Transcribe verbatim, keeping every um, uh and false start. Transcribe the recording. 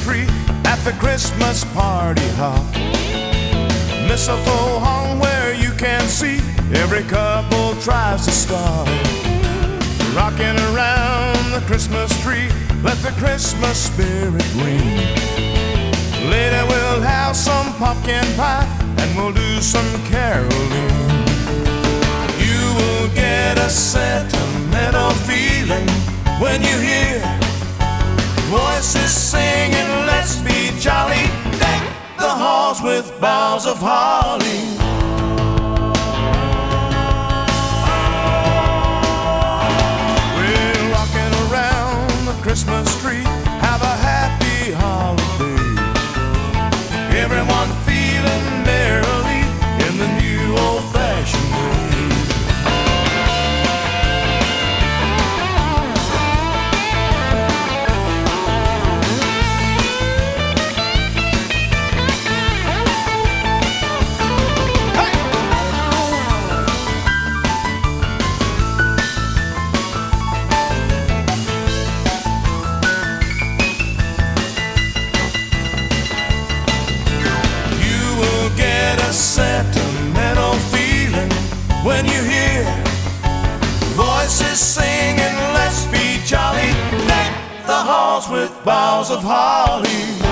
tree at the Christmas party hop. Mistletoe hung where you can see, every couple tries to stop. Rocking around the Christmas tree, let the Christmas spirit ring. Later we'll have some pumpkin pie and we'll do some caroling. You will get a sentimental feeling when you hear voices singing, let's be jolly, deck the halls with boughs of holly. We're rocking around the Christmas tree, have a happy holiday. Everyone feeling merrily in the new old-fashioned way. Sentimental feeling when you hear voices singing, let's be jolly, deck the halls with boughs of holly.